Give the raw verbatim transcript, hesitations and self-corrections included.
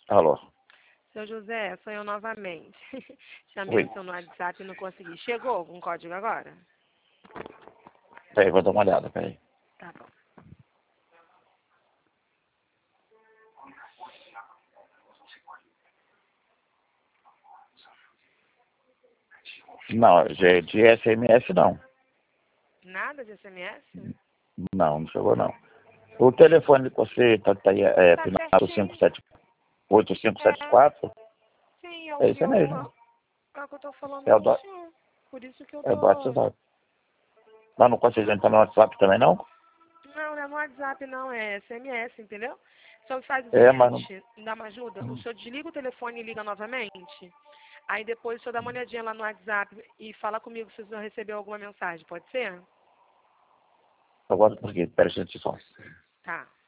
Alô? Seu José, sou eu novamente. Chamei Oi. o seu no WhatsApp e não consegui. Chegou algum código agora? Peraí, vou dar uma olhada, peraí. Tá bom. Não, de, de S M S não. Nada de S M S? Não, não chegou não. O telefone que você tá, tá aí, é Tá finado certinho. cinco sete oito cinco sete É, quatro? sim, é o É que isso eu, mesmo. é o que eu tô falando É o com do, o senhor. Por isso que eu é do tô... WhatsApp. Mas não consegue entrar no WhatsApp também não? Não, não é no WhatsApp, não. É S M S, entendeu? O senhor faz o É, mas não. seguinte, me dá uma ajuda? O senhor desliga o telefone e liga novamente. Aí depois o senhor dá uma olhadinha lá no WhatsApp e fala comigo se o senhor recebeu alguma mensagem. Pode ser? Agora por quê? Pera, gente, só. Tá.